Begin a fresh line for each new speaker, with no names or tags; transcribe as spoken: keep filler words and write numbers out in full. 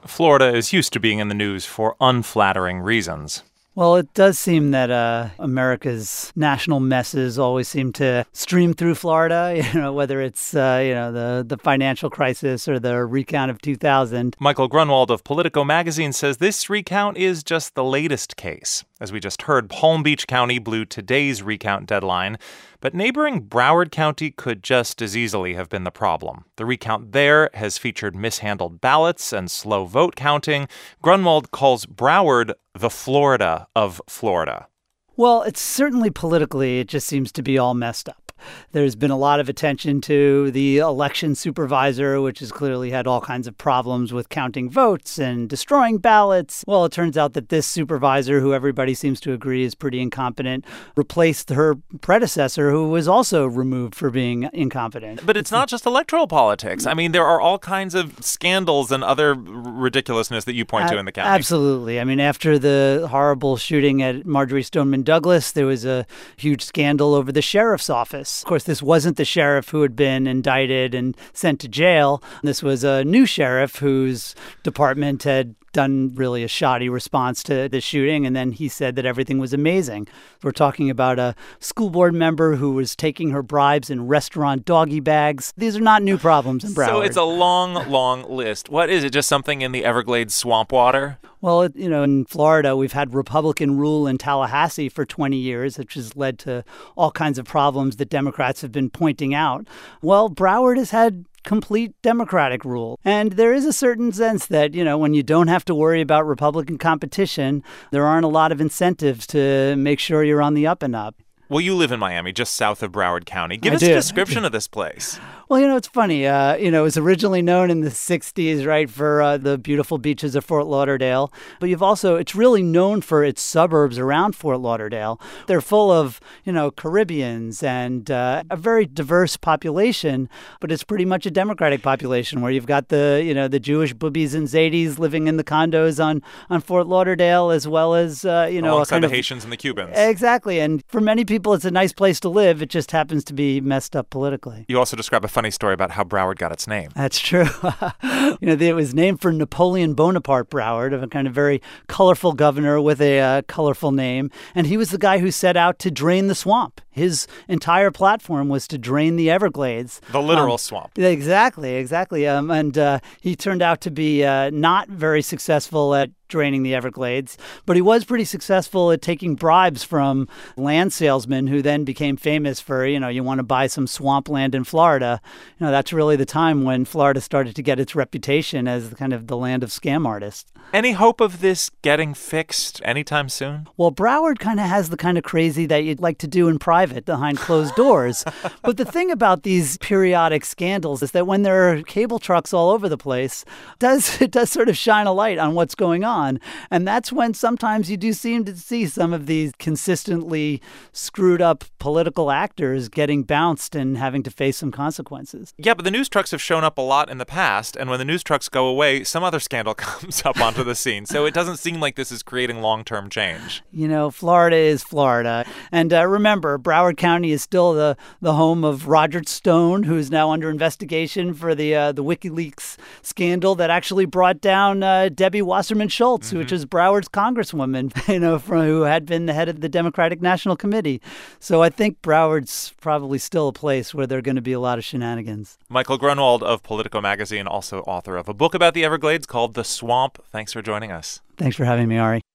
Florida is used to being in the news for unflattering reasons.
Well, it does seem that uh, America's national messes always seem to stream through Florida, you know, whether it's, uh, you know, the, the financial crisis or the recount of two thousand.
Michael Grunwald of Politico magazine says this recount is just the latest case. As we just heard, Palm Beach County blew today's recount deadline, but neighboring Broward County could just as easily have been the problem. The recount there has featured mishandled ballots and slow vote counting. Grunwald calls Broward the Florida of Florida.
Well, it's certainly politically, it just seems to be all messed up. There's been a lot of attention to the election supervisor, which has clearly had all kinds of problems with counting votes and destroying ballots. Well, it turns out that this supervisor, who everybody seems to agree is pretty incompetent, replaced her predecessor, who was also removed for being incompetent.
But it's not just electoral politics. I mean, there are all kinds of scandals and other ridiculousness that you point to in the county.
Absolutely. I mean, after the horrible shooting at Marjory Stoneman Douglas, there was a huge scandal over the sheriff's office. Of course, this wasn't the sheriff who had been indicted and sent to jail. This was a new sheriff whose department had done really a shoddy response to the shooting, and then he said that everything was amazing. We're talking about a school board member who was taking her bribes in restaurant doggy bags. These are not new problems in Broward.
So it's a long, long list. What is it, just something in the Everglades swamp water?
Well, you know, in Florida, we've had Republican rule in Tallahassee for twenty years, which has led to all kinds of problems that Democrats have been pointing out. Well, Broward has had complete Democratic rule. And there is a certain sense that, you know, when you don't have to worry about Republican competition, there aren't a lot of incentives to make sure you're on the up and up.
Well, you live in Miami, just south of Broward County. Give
I
us
do.
a description of this place.
Well, you know, it's funny. Uh, you know, it was originally known in the sixties, right, for uh, the beautiful beaches of Fort Lauderdale. But you've also, it's really known for its suburbs around Fort Lauderdale. They're full of, you know, Caribbeans and uh, a very diverse population, but it's pretty much a Democratic population where you've got the, you know, the Jewish boobies and Zadis living in the condos on, on Fort Lauderdale, as well as, uh, you know,
alongside
kind
the
of,
Haitians and the Cubans.
Exactly. And for many people, it's a nice place to live. It just happens to be messed up politically.
You also describe a funny story about how Broward got its name.
That's true. You know, it was named for Napoleon Bonaparte Broward, a kind of very colorful governor with a uh, colorful name. And he was the guy who set out to drain the swamp. His entire platform was to drain the Everglades.
The literal
um,
swamp.
Exactly, exactly. Um, and uh, he turned out to be uh, not very successful at draining the Everglades, but he was pretty successful at taking bribes from land salesmen who then became famous for, you know, you want to buy some swampland in Florida. You know, that's really the time when Florida started to get its reputation as kind of the land of scam artists.
Any hope of this getting fixed anytime soon?
Well, Broward kind of has the kind of crazy that you'd like to do in private behind closed doors. But the thing about these periodic scandals is that when there are cable trucks all over the place, it does it does sort of shine a light on what's going on. And that's when sometimes you do seem to see some of these consistently screwed up political actors getting bounced and having to face some consequences.
Yeah, but the news trucks have shown up a lot in the past. And when the news trucks go away, some other scandal comes up onto the scene. So it doesn't seem like this is creating long-term change.
You know, Florida is Florida. And uh, remember, Broward County is still the, the home of Roger Stone, who is now under investigation for the uh, the WikiLeaks scandal that actually brought down uh, Debbie Wasserman Schultz, mm-hmm. which is Broward's congresswoman, you know, from, who had been the head of the Democratic National Committee. So I think Broward's probably still a place where there are going to be a lot of shenanigans.
Michael Grunwald of Politico magazine, also author of a book about the Everglades called The Swamp. Thanks for joining us.
Thanks for having me, Ari.